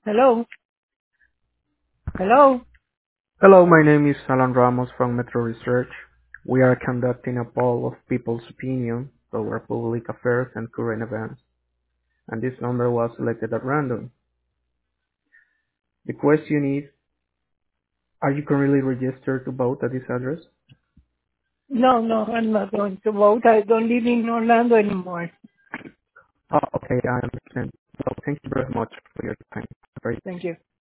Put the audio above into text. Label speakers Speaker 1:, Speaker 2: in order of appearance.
Speaker 1: Hello? Hello?
Speaker 2: Hello, my name is Alan Ramos from Metro Research. We are conducting a poll of people's opinion over public affairs and current events, and this number was selected at random. The question is, are you currently registered to vote at this address?
Speaker 1: No, I'm not going to vote. I don't live in Orlando anymore.
Speaker 2: Oh, okay, I understand. Well, thank you very much for your time. Have a great
Speaker 1: Thank you.